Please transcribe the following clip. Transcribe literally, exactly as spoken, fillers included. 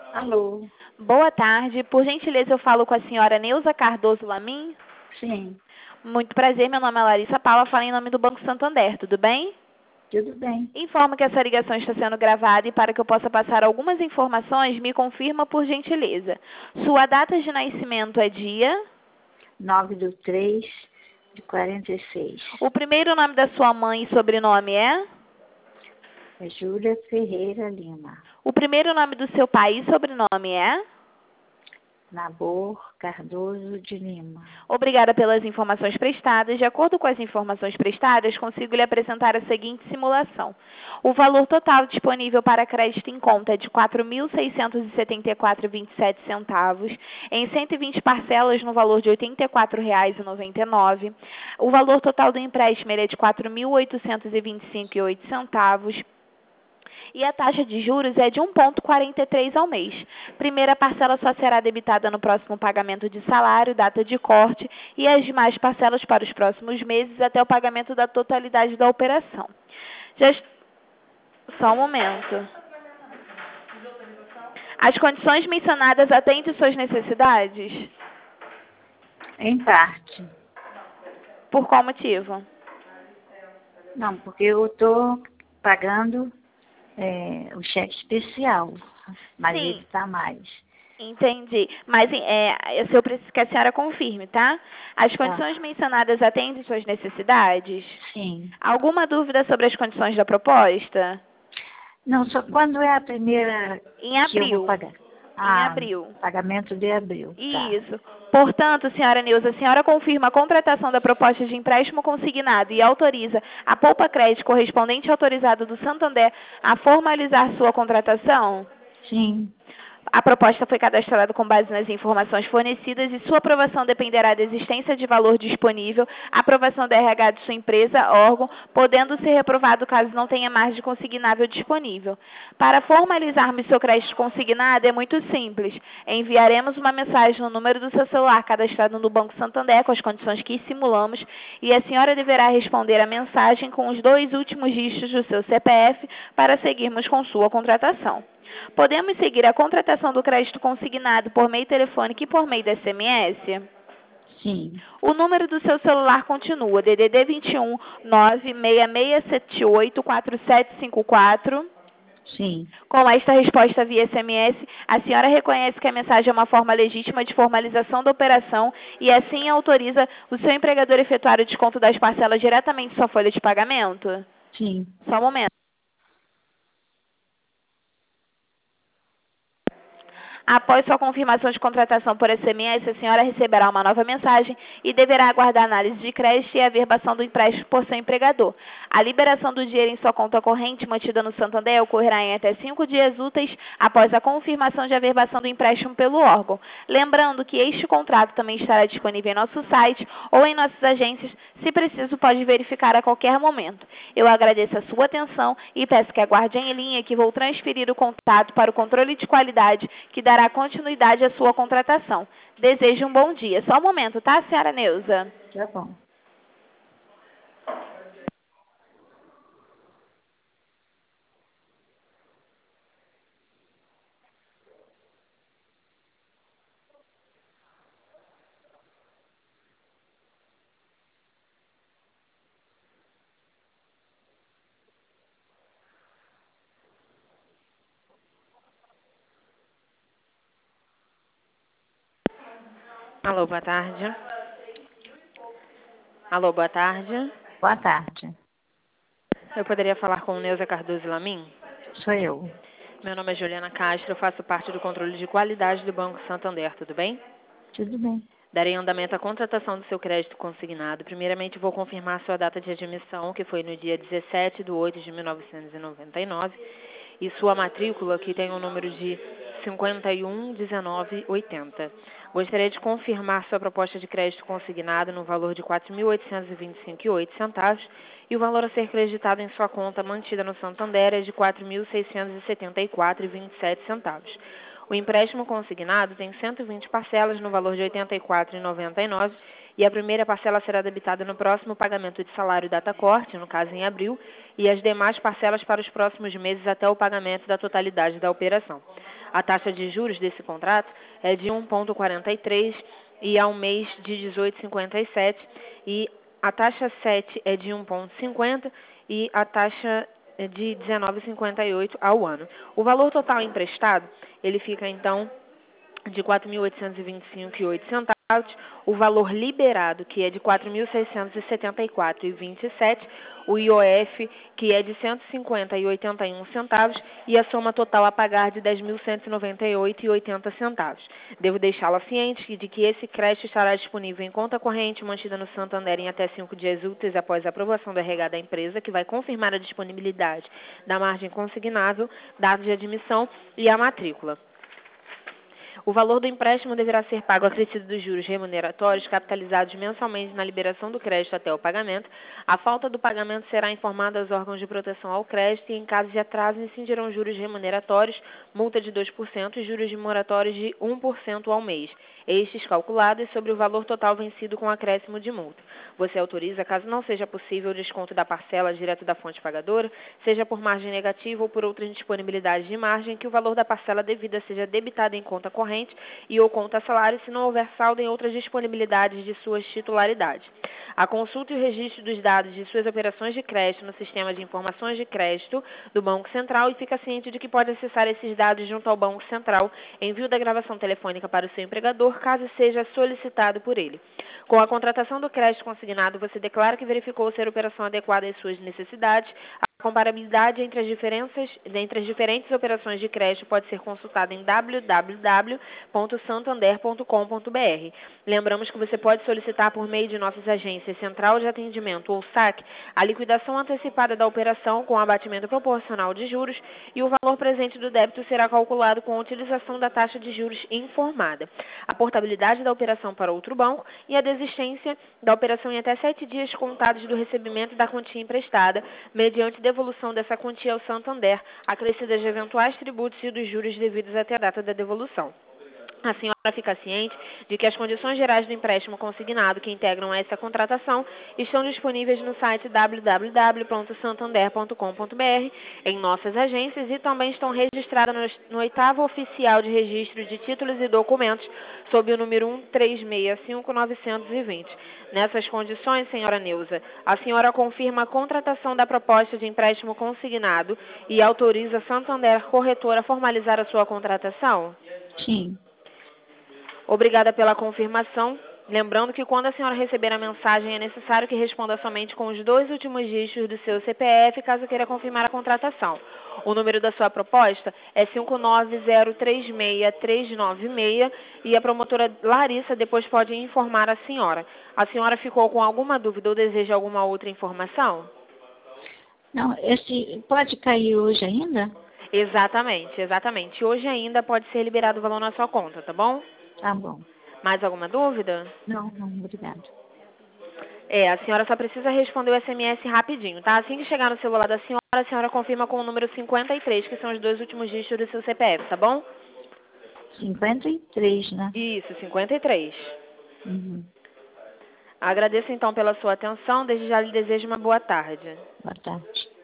Alô? Boa tarde. Por gentileza, eu falo com a senhora Neuza Cardoso Lamin? Sim, Muito prazer, meu nome é Larissa Paula, falo em nome do Banco Santander, tudo bem? tudo bem. Informo que essa ligação está sendo gravada e para que eu possa passar algumas informações, me confirma por gentileza. Sua data de nascimento é dia? nove do três de quarenta e seis. O primeiro nome da sua mãe e sobrenome é? É Júlia Ferreira Lima. O primeiro nome do seu pai e sobrenome é? Nabor Cardoso de Lima. Obrigada pelas informações prestadas. De acordo com as informações prestadas, consigo lhe apresentar a seguinte simulação. O valor total disponível para crédito em conta é de quatro mil seiscentos e setenta e quatro reais e vinte e sete centavos, em cento e vinte parcelas no valor de oitenta e quatro reais e noventa e nove centavos. O valor total do empréstimo ele é de quatro mil oitocentos e vinte e cinco reais e oito centavos. E a taxa de juros é de um vírgula quarenta e três ao mês. Primeira parcela só será debitada no próximo pagamento de salário, data de corte, e as demais parcelas para os próximos meses até o pagamento da totalidade da operação. Já est- Só um momento. As condições mencionadas atendem suas necessidades? Em parte. Por qual motivo? Não, porque eu estou pagando é, o cheque especial, mas ele Sim, está mais. entendi. Mas é, eu preciso que a senhora confirme, tá? As Tá? condições mencionadas atendem suas necessidades? Sim. Alguma dúvida sobre as condições da proposta? Não, só quando é a primeira Em que eu vou abril. pagar? Em Ah, abril. pagamento de abril, tá. Isso. Portanto, senhora Nilza, a senhora confirma a contratação da proposta de empréstimo consignado e autoriza a Poupa Crédito correspondente autorizado do Santander a formalizar sua contratação? Sim, A proposta foi cadastrada com base nas informações fornecidas e sua aprovação dependerá da existência de valor disponível, aprovação da R H de sua empresa, órgão, podendo ser reprovado caso não tenha margem consignável disponível. Para formalizarmos seu crédito consignado é muito simples. Enviaremos uma mensagem no número do seu celular cadastrado no Banco Santander com as condições que simulamos e a senhora deverá responder a mensagem com os dois últimos dígitos do seu C P F para seguirmos com sua contratação. Podemos seguir a contratação do crédito consignado por meio telefônico e por meio de S M S? sim, O número do seu celular continua D D D vinte e um, nove seis seis sete oito, quatro sete cinco quatro. sim. Com esta resposta via S M S, a senhora reconhece que a mensagem é uma forma legítima de formalização da operação e assim autoriza o seu empregador a efetuar o desconto das parcelas diretamente em sua folha de pagamento? Sim. Só um momento. Após sua confirmação de contratação por S M S, a senhora receberá uma nova mensagem e deverá aguardar a análise de crédito e a averbação do empréstimo por seu empregador. A liberação do dinheiro em sua conta corrente mantida no Santander ocorrerá em até cinco dias úteis após a confirmação de averbação do empréstimo pelo órgão. Lembrando que este contrato também estará disponível em nosso site ou em nossas agências, se preciso pode verificar a qualquer momento. Eu agradeço a sua atenção e peço que aguarde em linha que vou transferir o contato para o controle de qualidade que dará continuidade à sua contratação. Desejo um bom dia. Só um momento, tá, senhora Neuza? Tá bom. Alô, boa tarde. Alô, boa tarde. Boa tarde. Eu poderia falar com Neuza Cardoso Lamin? Sou eu. Meu nome é Juliana Castro, eu faço parte do controle de qualidade do Banco Santander, tudo bem? Tudo bem. Darei andamento à contratação do seu crédito consignado. Primeiramente, vou confirmar sua data de admissão, que foi no dia dezessete de oito de mil novecentos e noventa e nove, e sua matrícula, que tem o número de cinquenta e um dezenove oitenta. Gostaria de confirmar sua proposta de crédito consignado no valor de quatro mil oitocentos e vinte e cinco reais e oito centavos e o valor a ser creditado em sua conta mantida no Santander é de quatro mil seiscentos e setenta e quatro reais e vinte e sete centavos. O empréstimo consignado tem cento e vinte parcelas no valor de oitenta e quatro reais e noventa e nove centavos e a primeira parcela será debitada no próximo pagamento de salário data corte, no caso em abril, e as demais parcelas para os próximos meses até o pagamento da totalidade da operação. A taxa de juros desse contrato é de um vírgula quarenta e três e ao mês de dezoito vírgula cinquenta e sete e a taxa sete é de um vírgula cinquenta e a taxa é de dezenove vírgula cinquenta e oito ao ano. O valor total emprestado, ele fica então de quatro mil oitocentos e vinte e cinco reais e oito centavos, o valor liberado, que é de quatro mil seiscentos e setenta e quatro reais e vinte e sete centavos, o I O F, que é de cento e cinquenta reais e oitenta e um centavos, e a soma total a pagar de dez mil cento e noventa e oito reais e oitenta centavos. Devo deixá-la ciente de que esse crédito estará disponível em conta corrente mantida no Santander em até cinco dias úteis após a aprovação do R H da empresa, que vai confirmar a disponibilidade da margem consignável, dados de admissão e a matrícula. O valor do empréstimo deverá ser pago acrescido dos juros remuneratórios capitalizados mensalmente na liberação do crédito até o pagamento. A falta do pagamento será informada aos órgãos de proteção ao crédito e, em caso de atraso, incidirão juros remuneratórios, multa de dois por cento e juros de moratórios de um por cento ao mês, estes calculados sobre o valor total vencido com acréscimo de multa. Você autoriza, caso não seja possível o desconto da parcela direto da fonte pagadora, seja por margem negativa ou por outra indisponibilidade de margem, que o valor da parcela devida seja debitado em conta corrente e ou conta salário, se não houver saldo em outras disponibilidades de suas titularidades. A consulta e o registro dos dados de suas operações de crédito no Sistema de Informações de Crédito do Banco Central, e fica ciente de que pode acessar esses dados junto ao Banco Central, envio da gravação telefônica para o seu empregador, caso seja solicitado por ele. Com a contratação do crédito consignado, você declara que verificou ser a operação adequada às suas necessidades. A comparabilidade entre as, diferenças, entre as diferentes operações de crédito pode ser consultada em w w w ponto santander ponto com ponto b r. Lembramos que você pode solicitar por meio de nossas agências Central de Atendimento ou SAC a liquidação antecipada da operação com abatimento proporcional de juros, e o valor presente do débito será calculado com a utilização da taxa de juros informada. A portabilidade da operação para outro banco e a desistência da operação em até sete dias contados do recebimento da quantia emprestada, mediante devolução dessa quantia ao Santander, acrescidas de eventuais tributos e dos juros devidos até a data da devolução. A senhora fica ciente de que as condições gerais do empréstimo consignado que integram essa contratação estão disponíveis no site w w w ponto santander ponto com ponto b r, em nossas agências, e também estão registradas no, no oitavo oficial de registro de títulos e documentos, sob o número um três seis cinco nove dois zero. Nessas condições, senhora Neuza, a senhora confirma a contratação da proposta de empréstimo consignado e autoriza Santander Corretora a formalizar a sua contratação? Sim. Obrigada pela confirmação. Lembrando que quando a senhora receber a mensagem, é necessário que responda somente com os dois últimos dígitos do seu C P F, caso queira confirmar a contratação. O número da sua proposta é cinco nove zero três seis três nove seis e a promotora Larissa depois pode informar a senhora. A senhora ficou com alguma dúvida ou deseja alguma outra informação? Não, esse pode cair hoje ainda? Exatamente, exatamente. Hoje ainda pode ser liberado o valor na sua conta, tá bom? Tá bom. Mais alguma dúvida? Não, não, obrigado. É, a senhora só precisa responder o S M S rapidinho, tá? Assim que chegar no celular da senhora, a senhora confirma com o número cinquenta e três, que são os dois últimos dígitos do seu C P F, tá bom? cinquenta e três, né? Isso, cinquenta e três. Uhum. Agradeço então pela sua atenção, desde já lhe desejo uma boa tarde. Boa tarde.